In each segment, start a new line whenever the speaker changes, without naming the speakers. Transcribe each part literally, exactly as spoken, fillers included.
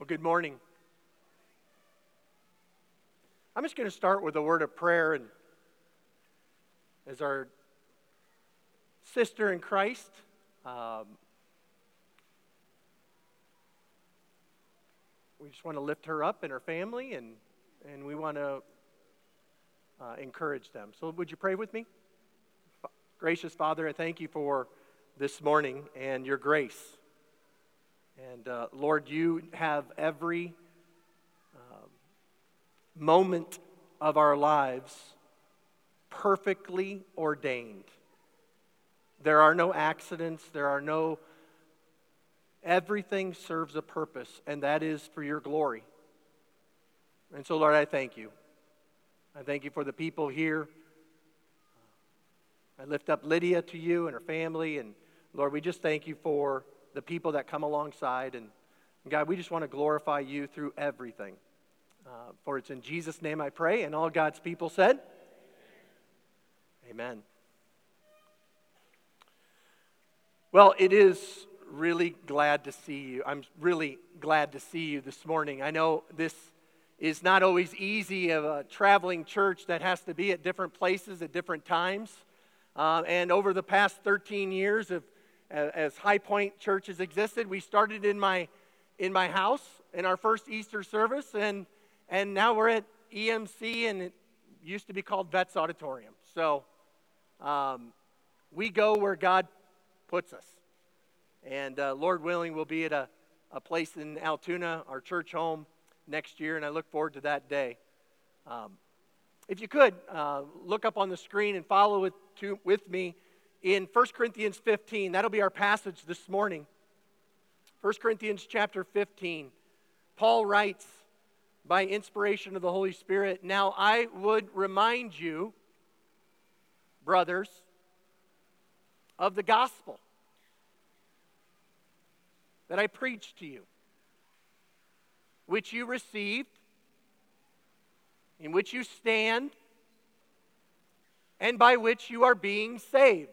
Well, good morning. I'm just going to start with a word of prayer, and as our sister in Christ, um, we just want to lift her up and her family, and, and we want to uh, encourage them. So would you pray with me? Gracious Father, I thank you for this morning and your grace. And uh, Lord, you have every um, moment of our lives perfectly ordained. There are no accidents, there are no, everything serves a purpose, and that is for your glory. And so, Lord, I thank you. I thank you for the people here. I lift up Lydia to you and her family, and Lord, we just thank you for the people that come alongside, and God, we just want to glorify you through everything. Uh, for it's in Jesus' name I pray, and all God's people said, Amen. Amen. Well, it is really glad to see you. I'm really glad to see you this morning. I know this is not always easy of a traveling church that has to be at different places at different times. Uh, and over the past thirteen years of as High Point Church has existed, we started in my in my house in our first Easter service, and and now we're at E M C, and it used to be called Vets Auditorium. So um, we go where God puts us, and uh, Lord willing, we'll be at a, a place in Altoona, our church home, next year, and I look forward to that day. Um, if you could uh, look up on the screen and follow with to, with me. In First Corinthians fifteen, that'll be our passage this morning. First Corinthians chapter fifteen. Paul writes, by inspiration of the Holy Spirit, "Now I would remind you, brothers, of the gospel that I preached to you, which you received, in which you stand, and by which you are being saved,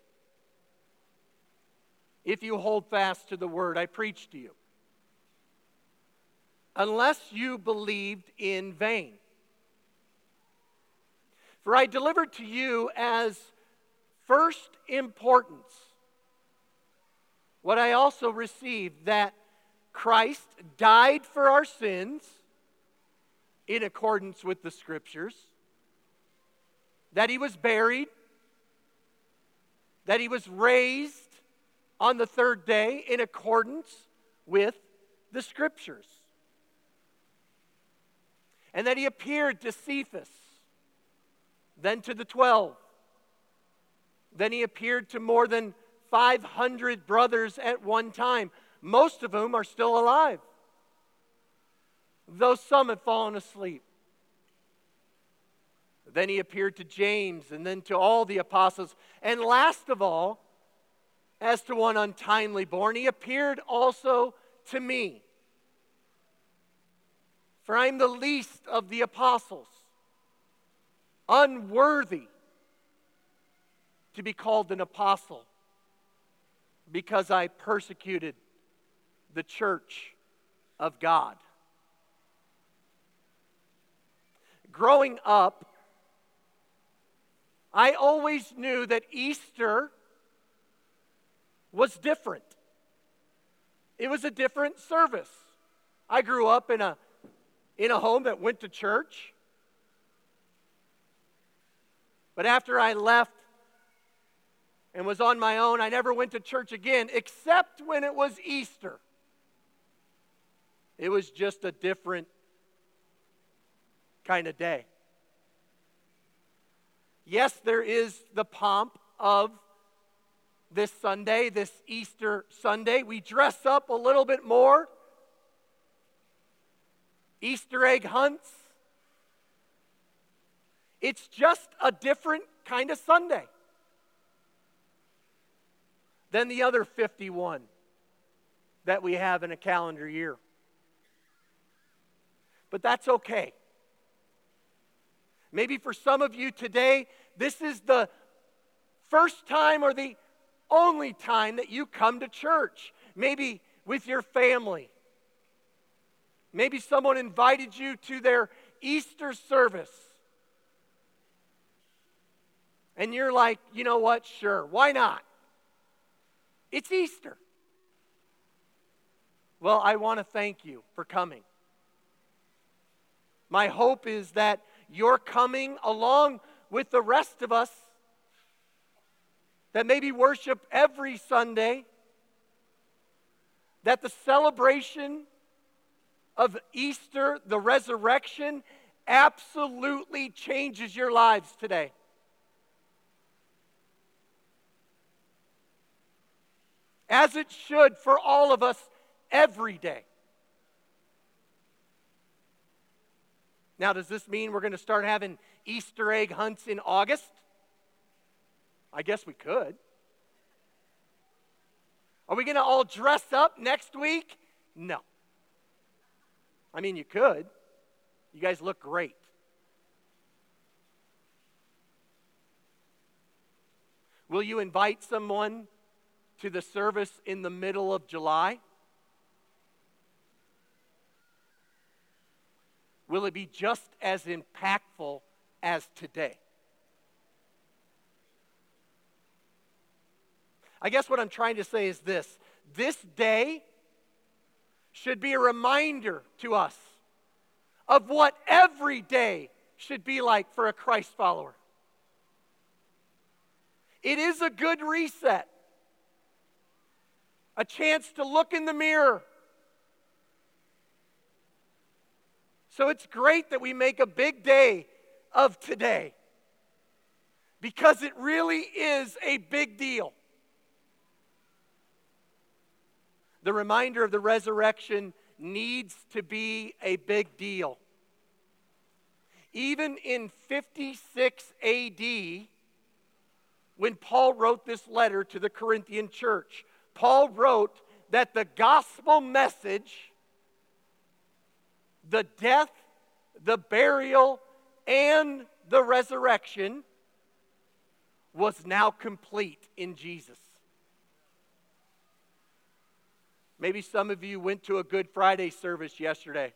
if you hold fast to the word I preached to you, unless you believed in vain. For I delivered to you as first importance what I also received, that Christ died for our sins in accordance with the Scriptures, that he was buried, that he was raised on the third day in accordance with the Scriptures, and that he appeared to Cephas, then to the twelve, then he appeared to more than five hundred brothers at one time, most of whom are still alive, though some have fallen asleep. Then he appeared to James, and then to all the apostles, and last of all, as to one untimely born, he appeared also to me. For I am the least of the apostles, unworthy to be called an apostle, because I persecuted the church of God." Growing up, I always knew that Easter was different. It was a different service. I grew up in a in a home that went to church. But after I left and was on my own, I never went to church again, except when it was Easter. It was just a different kind of day. Yes, there is the pomp of this Sunday, this Easter Sunday. We dress up a little bit more. Easter egg hunts. It's just a different kind of Sunday than the other fifty-one that we have in a calendar year. But that's okay. Maybe for some of you today, this is the first time or the only time that you come to church. Maybe with your family. Maybe someone invited you to their Easter service. And you're like, you know what, sure, why not? It's Easter. Well, I want to thank you for coming. My hope is that you're coming along with the rest of us that maybe worship every Sunday, that the celebration of Easter, the resurrection, absolutely changes your lives today. As it should for all of us every day. Now, does this mean we're going to start having Easter egg hunts in August? I guess we could. Are we going to all dress up next week? No. I mean, you could. You guys look great. Will you invite someone to the service in the middle of July? Will it be just as impactful as today? I guess what I'm trying to say is this. This day should be a reminder to us of what every day should be like for a Christ follower. It is a good reset. A chance to look in the mirror. So it's great that we make a big day of today, because it really is a big deal. The reminder of the resurrection needs to be a big deal. Even in fifty-six A D, when Paul wrote this letter to the Corinthian church, Paul wrote that the gospel message, the death, the burial, and the resurrection was now complete in Jesus. Maybe some of you went to a Good Friday service yesterday.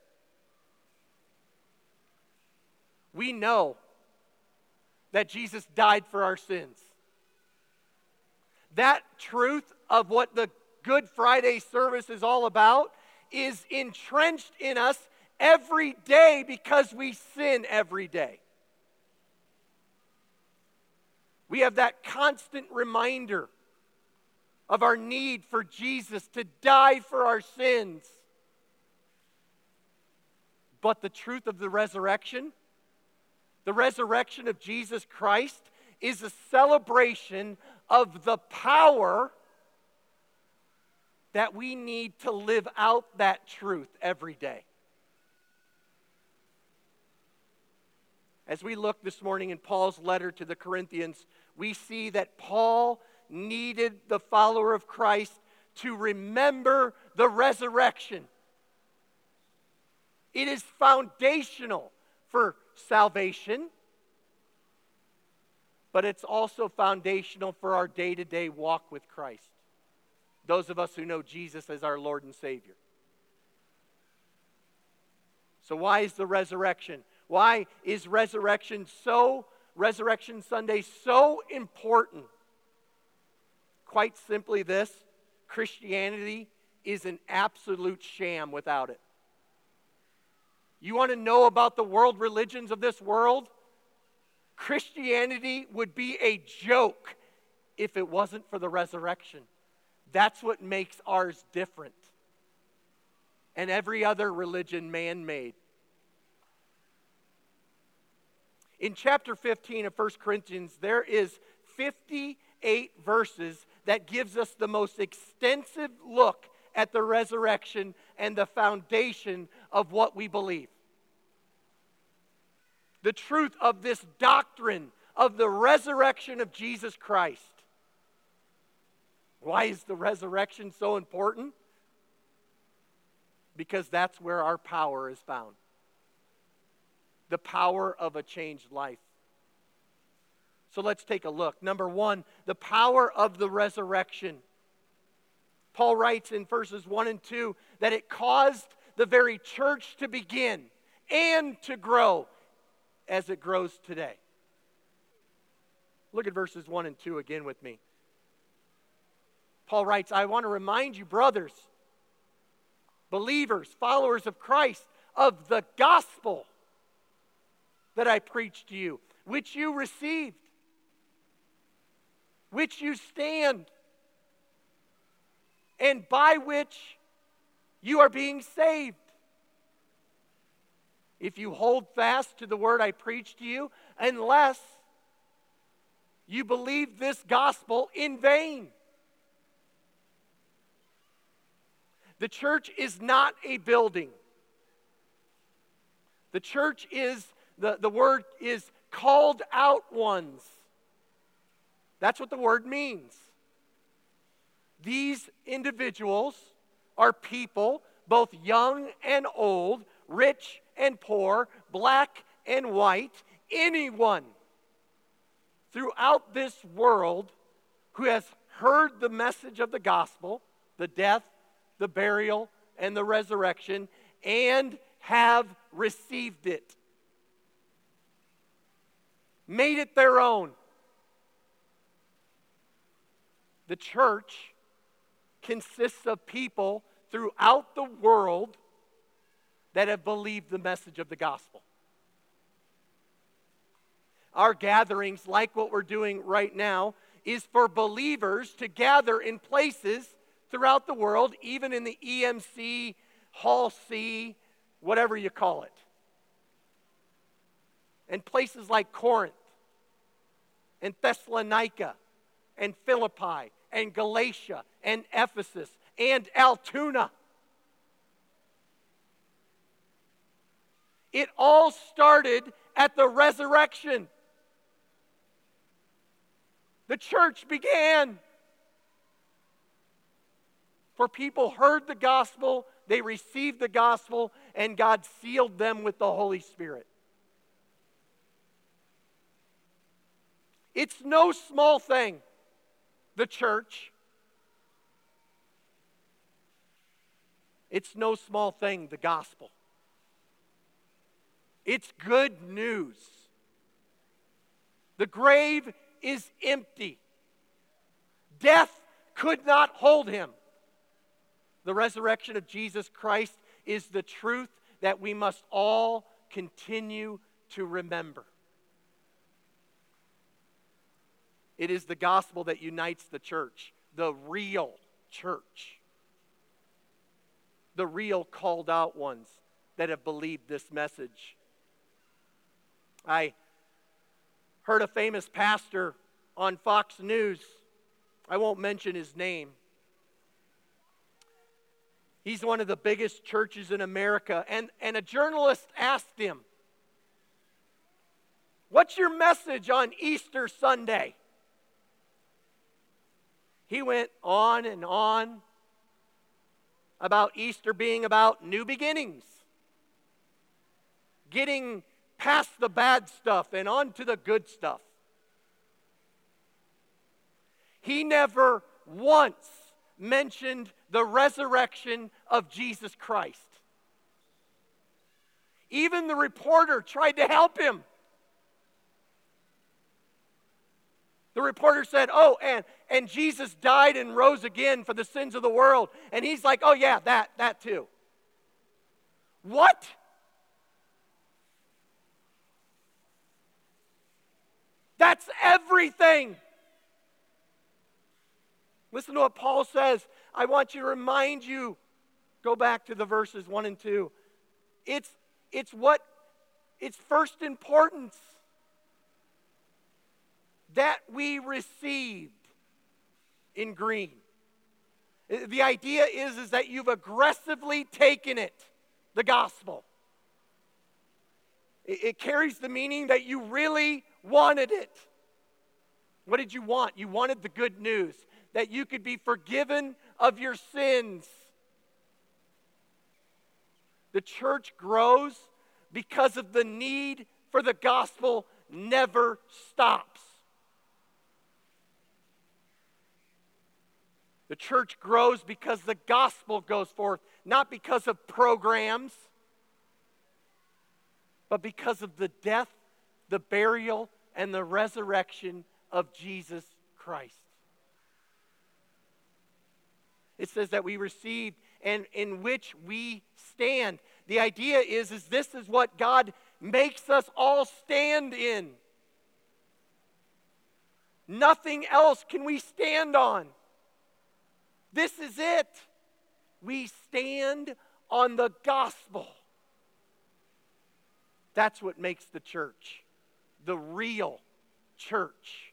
We know that Jesus died for our sins. That truth of what the Good Friday service is all about is entrenched in us every day because we sin every day. We have that constant reminder of our need for Jesus to die for our sins. But the truth of the resurrection, the resurrection of Jesus Christ, is a celebration of the power that we need to live out that truth every day. As we look this morning in Paul's letter to the Corinthians, we see that Paul needed the follower of Christ to remember the resurrection. It is foundational for salvation, but it's also foundational for our day-to-day walk with Christ. Those of us who know Jesus as our Lord and Savior. So why is the resurrection? Why is resurrection so, Resurrection Sunday so important? Quite simply this: Christianity is an absolute sham without it. You want to know about the world religions of this world? Christianity would be a joke if it wasn't for the resurrection. That's what makes ours different. And every other religion man-made. In chapter fifteen of First Corinthians, there is fifty-eight verses that gives us the most extensive look at the resurrection and the foundation of what we believe. The truth of this doctrine of the resurrection of Jesus Christ. Why is the resurrection so important? Because that's where our power is found. The power of a changed life. So let's take a look. Number one, the power of the resurrection. Paul writes in verses one and two that it caused the very church to begin and to grow as it grows today. Look at verses one and two again with me. Paul writes, I want to remind you, brothers, believers, followers of Christ, of the gospel that I preached to you, which you received, which you stand, and by which you are being saved. If you hold fast to the word I preached to you, unless you believe this gospel in vain. The church is not a building. The church is, the, the word is called out ones. That's what the word means. These individuals are people, both young and old, rich and poor, black and white, anyone throughout this world who has heard the message of the gospel, the death, the burial, and the resurrection, and have received it. Made it their own. The church consists of people throughout the world that have believed the message of the gospel. Our gatherings, like what we're doing right now, is for believers to gather in places throughout the world, even in the E M C, Hall C, whatever you call it. And places like Corinth, and Thessalonica, and Philippi, and Galatia, and Ephesus, and Altoona. It all started at the resurrection. The church began. For people heard the gospel, they received the gospel, and God sealed them with the Holy Spirit. It's no small thing, the church. It's no small thing, the gospel. It's good news. The grave is empty. Death could not hold him. The resurrection of Jesus Christ is the truth that we must all continue to remember. It is the gospel that unites the church, the real church. The real called out ones that have believed this message. I heard a famous pastor on Fox News. I won't mention his name. He's one of the biggest churches in America. And, and a journalist asked him, "What's your message on Easter Sunday?" He went on and on about Easter being about new beginnings, getting past the bad stuff and on to the good stuff. He never once mentioned the resurrection of Jesus Christ. Even the reporter tried to help him. The reporter said, "Oh, and, and Jesus died and rose again for the sins of the world." And he's like, "Oh yeah, that, that too." What? That's everything. Listen to what Paul says. I want you to remind you, go back to the verses one and two. It's, it's what, it's first importance that we received in green. The idea is, is that you've aggressively taken it, the gospel. It, it carries the meaning that you really wanted it. What did you want? You wanted the good news that you could be forgiven of your sins. The church grows because of the need for the gospel never stops. The church grows because the gospel goes forth, not because of programs, but because of the death, the burial, and the resurrection of Jesus Christ. It says that we received and in which we stand. The idea is, is this is what God makes us all stand in. Nothing else can we stand on. This is it. We stand on the gospel. That's what makes the church, the real church.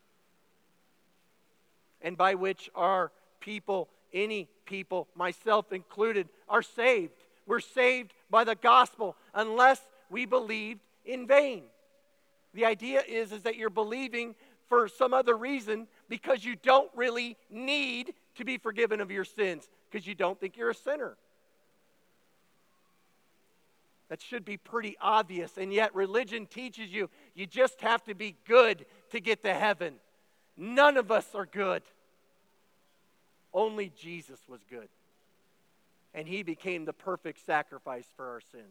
And by which our people, any people, myself included, are saved. We're saved by the gospel unless we believed in vain. The idea is, is that you're believing for some other reason because you don't really need to be forgiven of your sins because you don't think you're a sinner. That should be pretty obvious, and yet religion teaches you you just have to be good to get to heaven. None of us are good. Only Jesus was good. And he became the perfect sacrifice for our sins.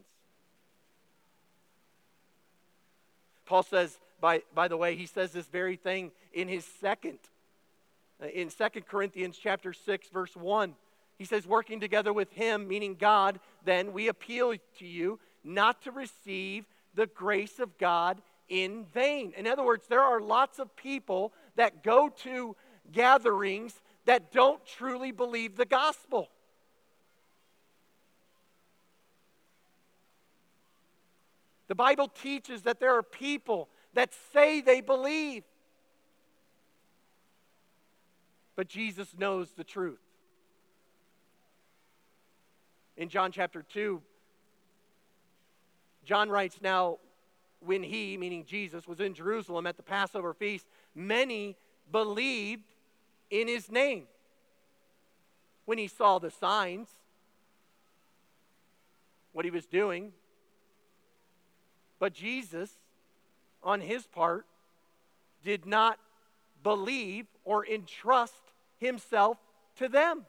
Paul says, by, by the way, he says this very thing in his second, in Second Corinthians chapter six, verse one. He says, working together with him, meaning God, then we appeal to you not to receive the grace of God in vain. In other words, there are lots of people that go to gatherings that don't truly believe the gospel. The Bible teaches that there are people that say they believe, but Jesus knows the truth. In John chapter two, John writes, now when he, meaning Jesus, was in Jerusalem at the Passover feast, many believed in his name. When he saw the signs, what he was doing. But Jesus, on his part, did not believe or entrust himself to them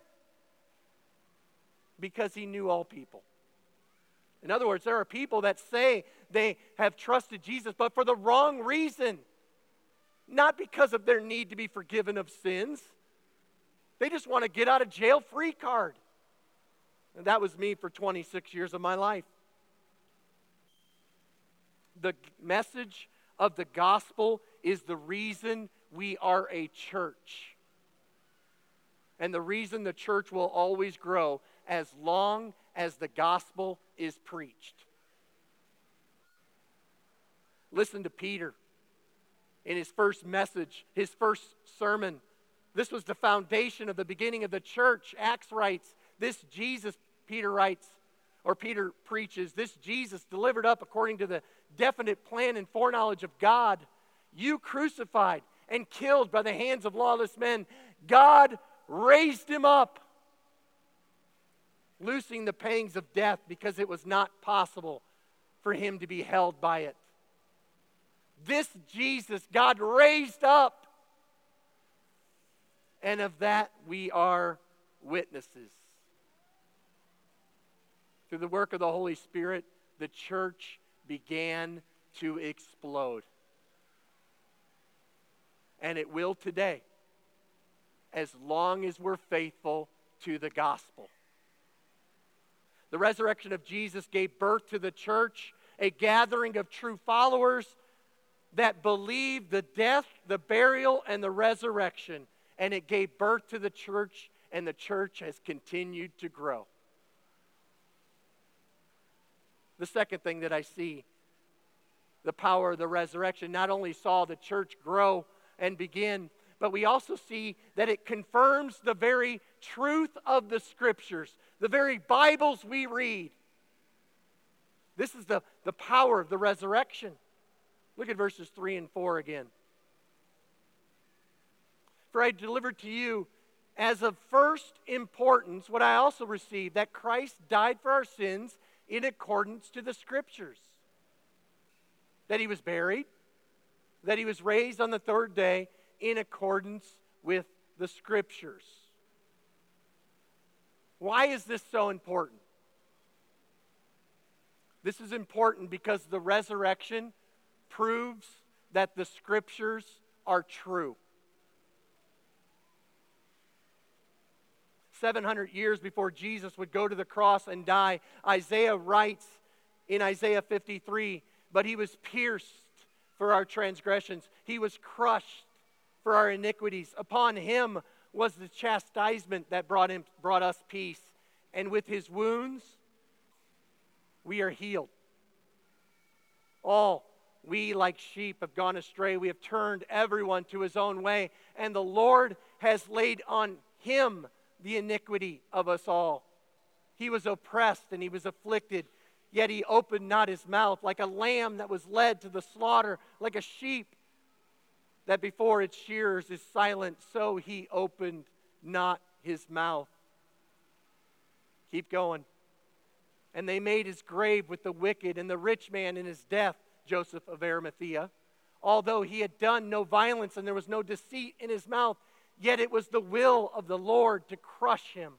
because he knew all people. In other words, there are people that say they have trusted Jesus, but for the wrong reason. Not because of their need to be forgiven of sins. They just want to get out of jail free card. And that was me for twenty-six years of my life. The message of the gospel is the reason we are a church. And the reason the church will always grow as long as the gospel is preached. Listen to Peter in his first message, his first sermon. This was the foundation of the beginning of the church. Acts writes, this Jesus, Peter writes, or Peter preaches, this Jesus delivered up according to the definite plan and foreknowledge of God, you crucified and killed by the hands of lawless men. God raised him up, loosing the pangs of death because it was not possible for him to be held by it. This Jesus God raised up, and of that we are witnesses. Through the work of the Holy Spirit, the church began to explode. And it will today, as long as we're faithful to the gospel. The resurrection of Jesus gave birth to the church, a gathering of true followers that believed the death, the burial, and the resurrection. And it gave birth to the church, and the church has continued to grow. The second thing that I see, the power of the resurrection, not only saw the church grow and begin, but we also see that it confirms the very truth of the Scriptures, the very Bibles we read. This is the, the power of the resurrection. Look at verses three and four again. For I delivered to you as of first importance what I also received, that Christ died for our sins in accordance to the Scriptures. That he was buried, that he was raised on the third day in accordance with the Scriptures. Why is this so important? This is important because the resurrection proves that the Scriptures are true. seven hundred years before Jesus would go to the cross and die, Isaiah writes in Isaiah fifty-three, "But he was pierced for our transgressions. He was crushed for our iniquities. Upon him was the chastisement that brought him, brought us peace. And with his wounds, we are healed. All we like sheep have gone astray. We have turned everyone to his own way. And the Lord has laid on him the iniquity of us all. He was oppressed and he was afflicted, yet he opened not his mouth. Like a lamb that was led to the slaughter, like a sheep that before its shearers is silent, so he opened not his mouth." Keep going. "And they made his grave with the wicked and the rich man in his death, Joseph of Arimathea. Although he had done no violence and there was no deceit in his mouth, yet it was the will of the Lord to crush him.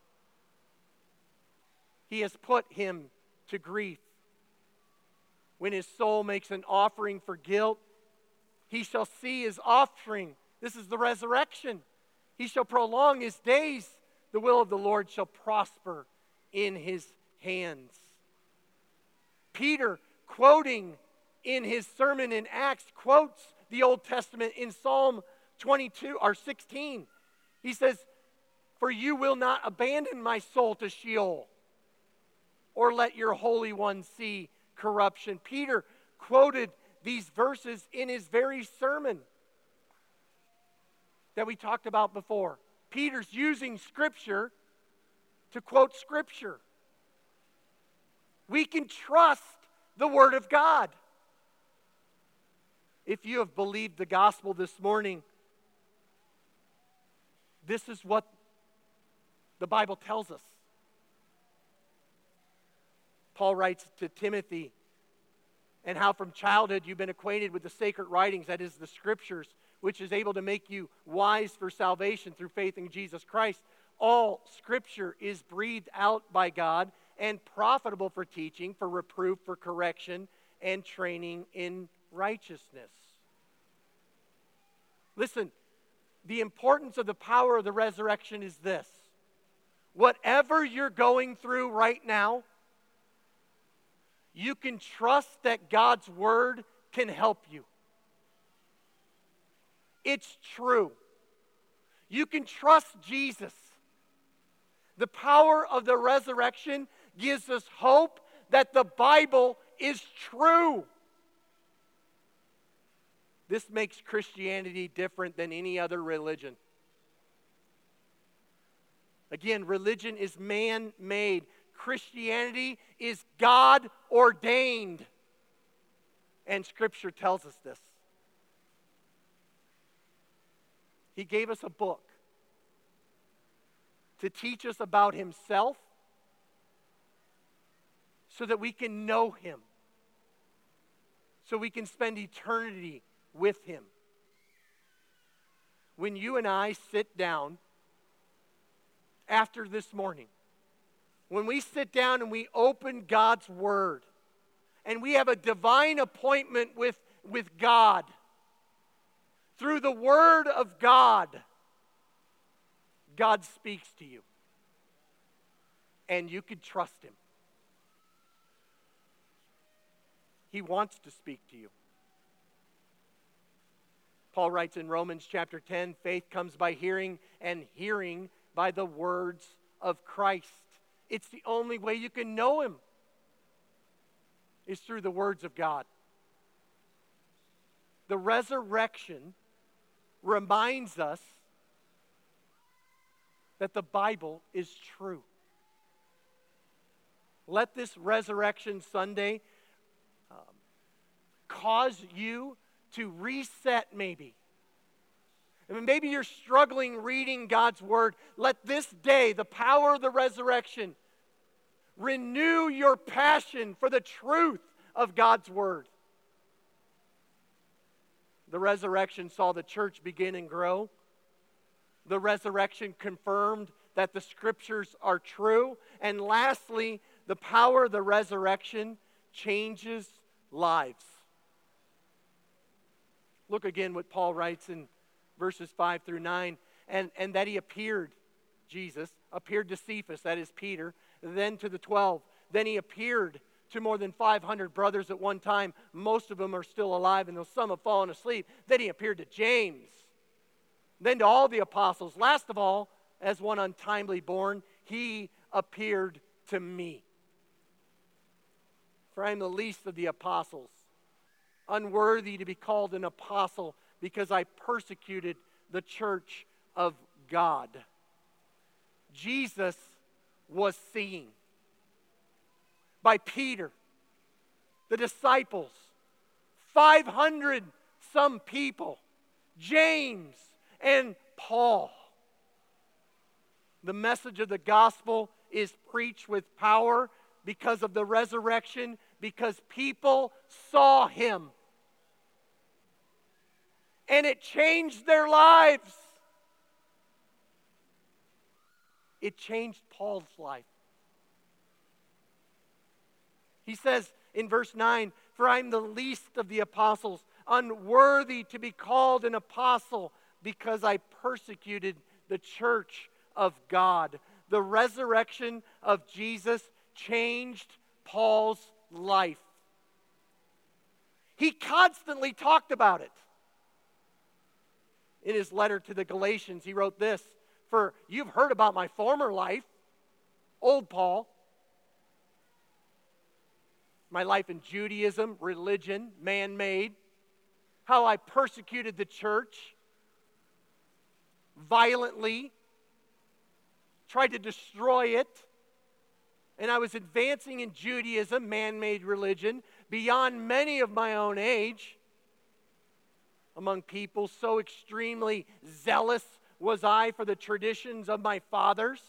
He has put him to grief. When his soul makes an offering for guilt, he shall see his offspring." This is the resurrection. "He shall prolong his days. The will of the Lord shall prosper in his hands." Peter, quoting in his sermon in Acts, quotes the Old Testament in Psalm twenty-two or sixteen. He says, "For you will not abandon my soul to Sheol, or let your Holy One see corruption." Peter quoted these verses in his very sermon that we talked about before. Peter's using Scripture to quote Scripture. We can trust the Word of God. If you have believed the gospel this morning, this is what the Bible tells us. Paul writes to Timothy, "And how from childhood you've been acquainted with the sacred writings," that is the Scriptures, "which is able to make you wise for salvation through faith in Jesus Christ. All Scripture is breathed out by God and profitable for teaching, for reproof, for correction, and training in righteousness." Listen, the importance of the power of the resurrection is this. Whatever you're going through right now, you can trust that God's Word can help you. It's true. You can trust Jesus. The power of the resurrection gives us hope that the Bible is true. This makes Christianity different than any other religion. Again, religion is man-made. Christianity is God-ordained. And Scripture tells us this. He gave us a book to teach us about Himself so that we can know Him, so we can spend eternity with Him. When you and I sit down after this morning, when we sit down and we open God's Word, and we have a divine appointment with, with God, through the Word of God, God speaks to you. And you can trust Him. He wants to speak to you. Paul writes in Romans chapter ten, faith comes by hearing, and hearing by the words of Christ. It's the only way you can know Him, is through the words of God. The resurrection reminds us that the Bible is true. Let this Resurrection Sunday um, cause you to reset maybe. I mean, maybe you're struggling reading God's Word. Let this day, the power of the resurrection, renew your passion for the truth of God's Word. The resurrection saw the church begin and grow. The resurrection confirmed that the Scriptures are true. And lastly, the power of the resurrection changes lives. Look again what Paul writes in verses five through nine. And, and that he appeared, Jesus, appeared to Cephas, that is Peter, then to the twelve. Then he appeared to more than five hundred brothers at one time. Most of them are still alive, and though some have fallen asleep. Then he appeared to James. Then to all the apostles. Last of all, as one untimely born, he appeared to me. For I am the least of the apostles, unworthy to be called an apostle, because I persecuted the church of God. Jesus was seen by Peter, the disciples, five hundred some people, James and Paul. The message of the gospel is preached with power because of the resurrection, because people saw him. And it changed their lives. It changed Paul's life. He says in verse nine, "For I am the least of the apostles, unworthy to be called an apostle, because I persecuted the church of God." The resurrection of Jesus changed Paul's life. He constantly talked about it. In his letter to the Galatians, he wrote this, "For you've heard about my former life," old Paul, "my life in Judaism, religion, man-made, how I persecuted the church violently, tried to destroy it, and I was advancing in Judaism, man-made religion, beyond many of my own age, among people so extremely zealous was I for the traditions of my fathers."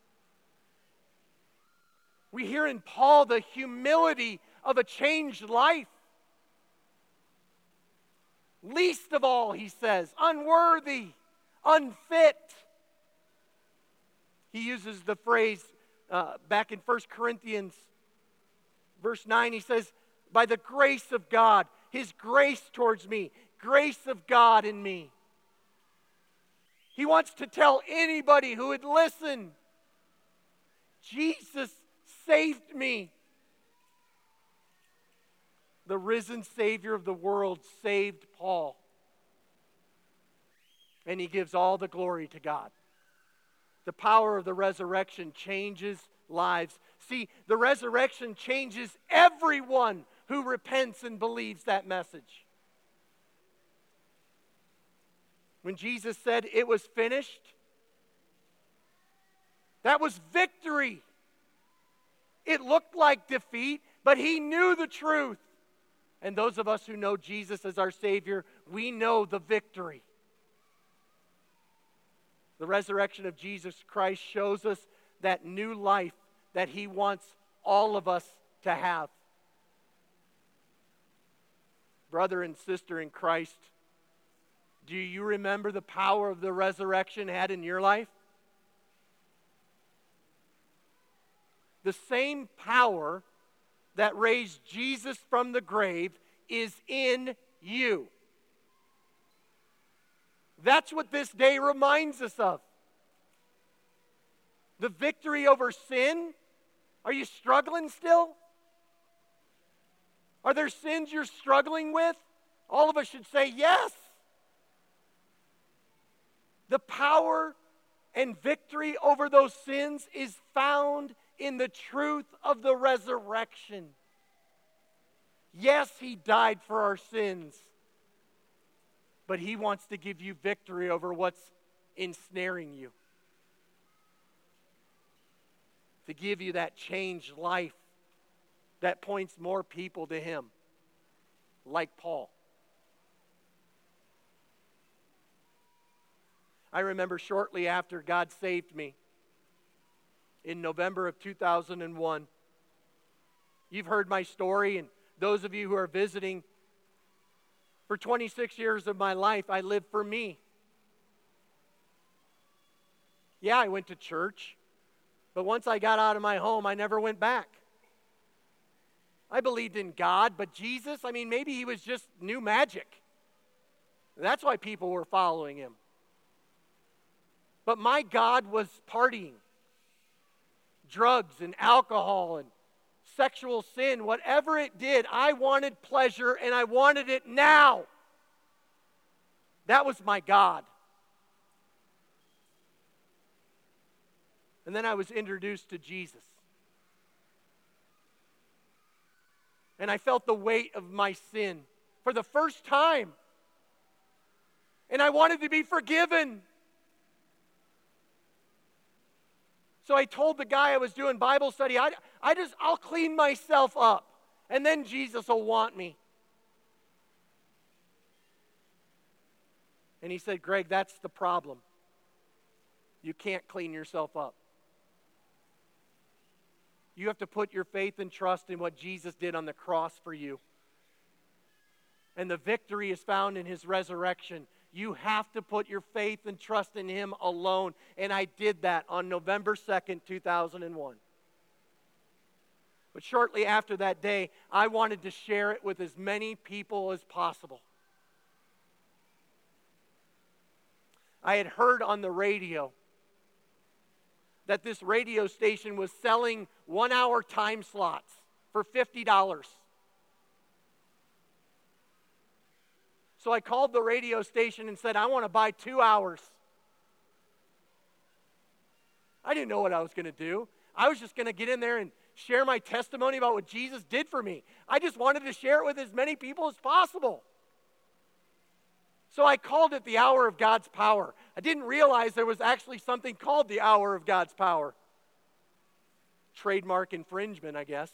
We hear in Paul the humility of a changed life. Least of all, he says, unworthy, unfit. He uses the phrase uh, back in First Corinthians, verse nine, he says, "By the grace of God," his grace towards me, grace of God in me. He wants to tell anybody who would listen, Jesus saved me. The risen Savior of the world saved Paul. And he gives all the glory to God. The power of the resurrection changes lives. See, the resurrection changes everyone who repents and believes that message. When Jesus said it was finished, that was victory. It looked like defeat, but he knew the truth. And those of us who know Jesus as our Savior, we know the victory. The resurrection of Jesus Christ shows us that new life that he wants all of us to have. Brother and sister in Christ, do you remember the power of the resurrection had in your life? The same power that raised Jesus from the grave is in you. That's what this day reminds us of. The victory over sin. Are you struggling still? Are there sins you're struggling with? All of us should say yes. The power and victory over those sins is found in the truth of the resurrection. Yes, he died for our sins, but he wants to give you victory over what's ensnaring you. To give you that changed life that points more people to him, like Paul. I remember shortly after God saved me, in November of two thousand one. You've heard my story, and those of you who are visiting, for twenty-six years of my life, I lived for me. Yeah, I went to church, but once I got out of my home, I never went back. I believed in God, but Jesus, I mean, maybe he was just new magic. That's why people were following him. But my God was partying, drugs and alcohol and sexual sin, whatever it did, I wanted pleasure and I wanted it now. That was my God. And then I was introduced to Jesus. And I felt the weight of my sin for the first time. And I wanted to be forgiven. So I told the guy I was doing Bible study, I, I just, I'll clean myself up. And then Jesus will want me. And he said, Greg, that's the problem. You can't clean yourself up. You have to put your faith and trust in what Jesus did on the cross for you. And the victory is found in his resurrection. You have to put your faith and trust in him alone. And I did that on November second, two thousand one. But shortly after that day, I wanted to share it with as many people as possible. I had heard on the radio that this radio station was selling one-hour time slots for fifty dollars. So I called the radio station and said, I want to buy two hours. I didn't know what I was going to do. I was just going to get in there and share my testimony about what Jesus did for me. I just wanted to share it with as many people as possible. So I called it the Hour of God's Power. I didn't realize there was actually something called the Hour of God's Power. Trademark infringement, I guess.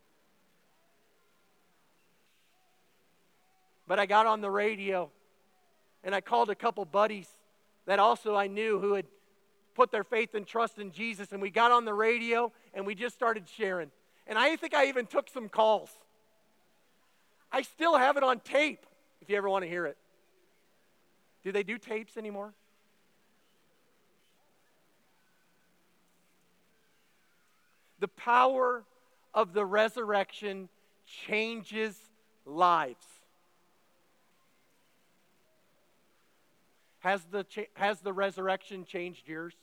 But I got on the radio and I called a couple buddies that also I knew who had put their faith and trust in Jesus, and we got on the radio and we just started sharing. And I think I even took some calls. I still have it on tape if you ever want to hear it. Do they do tapes anymore? The power of the resurrection changes lives. Has the, cha- has the resurrection changed yours?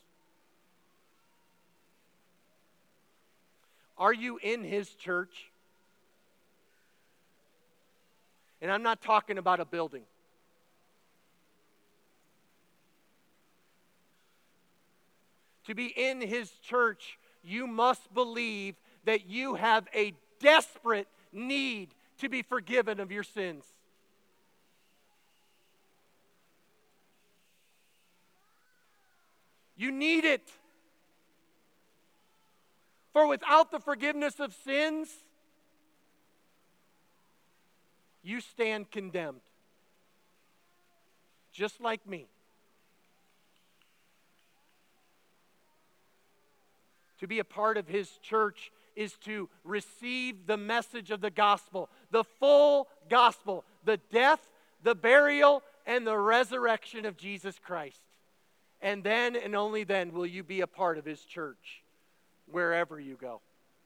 Are you in his church? And I'm not talking about a building. To be in his church, you must believe that you have a desperate need to be forgiven of your sins. You need it. For without the forgiveness of sins, you stand condemned. Just like me. To be a part of his church is to receive the message of the gospel, the full gospel, the death, the burial, and the resurrection of Jesus Christ. And then and only then will you be a part of his church, wherever you go.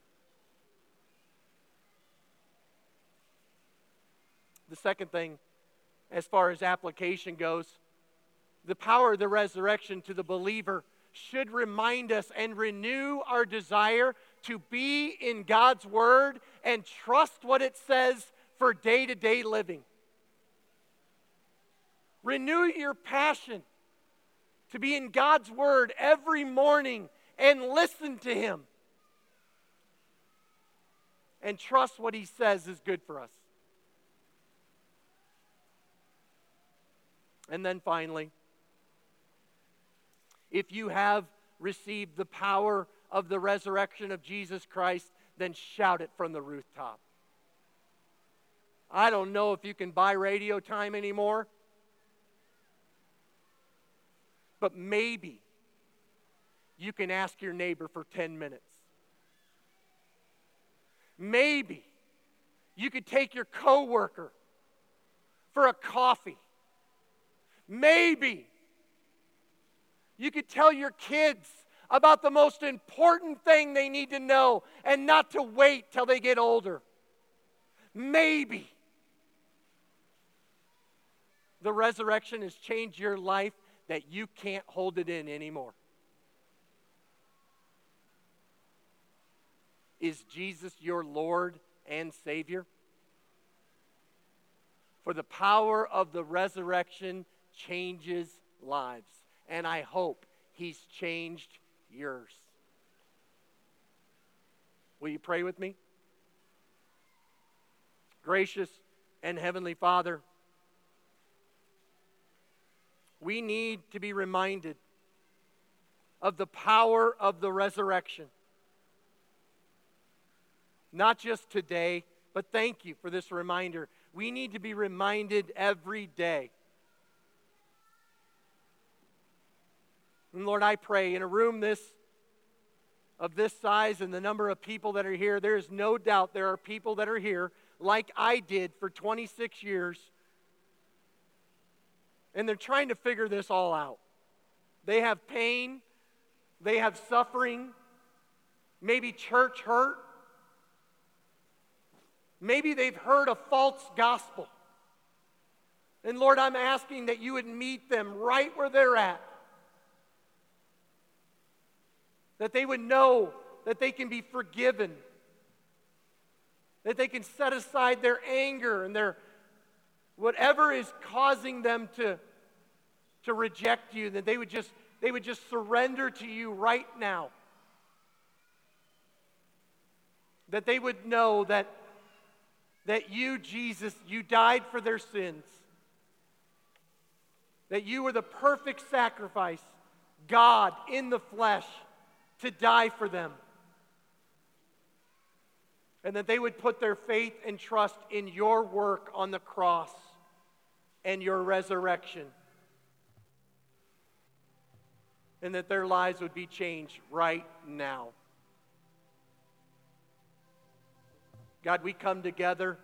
The second thing, as far as application goes, the power of the resurrection to the believer should remind us and renew our desire to be in God's Word and trust what it says for day-to-day living. Renew your passion to be in God's Word every morning and listen to him. And trust what he says is good for us. And then finally, if you have received the power of the resurrection of Jesus Christ, then shout it from the rooftop. I don't know if you can buy radio time anymore, but maybe you can ask your neighbor for ten minutes. Maybe you could take your coworker for a coffee. Maybe You could tell your kids about the most important thing they need to know and not to wait till they get older. Maybe the resurrection has changed your life that you can't hold it in anymore. Is Jesus your Lord and Savior? For the power of the resurrection changes lives. And I hope He's changed yours. Will you pray with me? Gracious and Heavenly Father, we need to be reminded of the power of the resurrection. Not just today, but thank you for this reminder. We need to be reminded every day. And Lord, I pray in a room this of this size and the number of people that are here, there is no doubt there are people that are here like I did for twenty-six years, and they're trying to figure this all out. They have pain, they have suffering, maybe church hurt, maybe they've heard a false gospel. And Lord, I'm asking that you would meet them right where they're at. That they would know that they can be forgiven. That they can set aside their anger and their whatever is causing them to, to reject you. That they would just they would just surrender to you right now. That they would know that, that you, Jesus, you died for their sins. That you were the perfect sacrifice, God in the flesh, to die for them. And that they would put their faith and trust in your work on the cross and your resurrection. And that their lives would be changed right now. God, we come together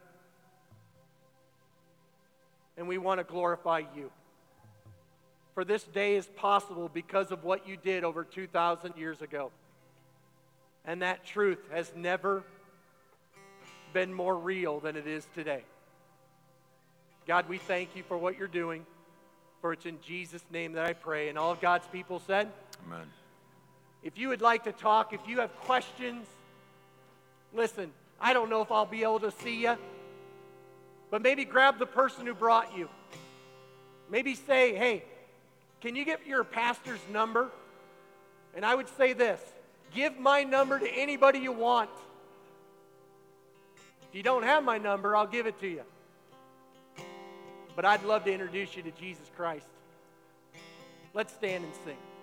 and we want to glorify you. For this day is possible because of what you did over two thousand years ago. And that truth has never been more real than it is today. God, we thank you for what you're doing. For it's in Jesus' name that I pray. And all of God's people said,
Amen.
If you would like to talk, if you have questions, listen, I don't know if I'll be able to see you, but maybe grab the person who brought you. Maybe say, hey, can you get your pastor's number? And I would say this, give my number to anybody you want. If you don't have my number, I'll give it to you. But I'd love to introduce you to Jesus Christ. Let's stand and sing.